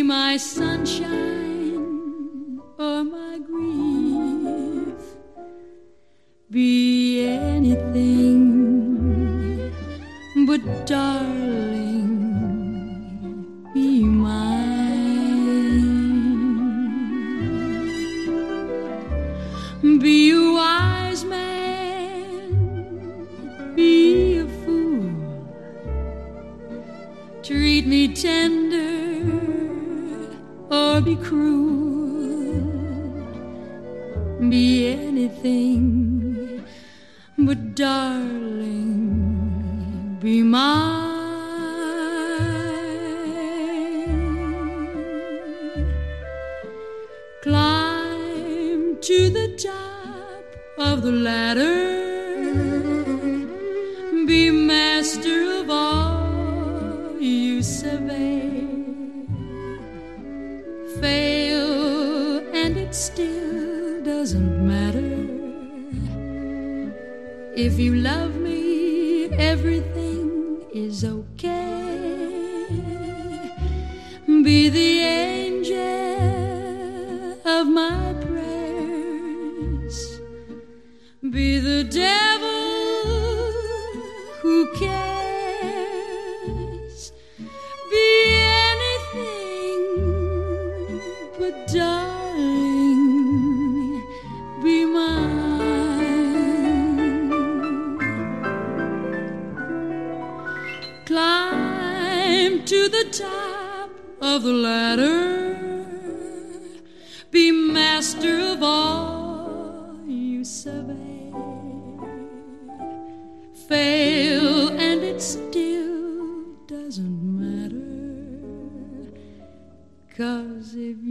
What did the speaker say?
Be my sunshine or my grief. Be anything, but darling, be mine. Be a wise man, be a fool. Treat me tender or be cruel. Be anything, but darling, be mine. Climb to the top of the ladder. Be master of all you survey. Fail and it still doesn't matter. If you love me, everything is okay. Be the angel of my prayers. Be the devil who cares. Be anything, but darling, be mine. Climb to the top of the ladder. Be master of all you survey. Fail and it still doesn't matter. 'Cause if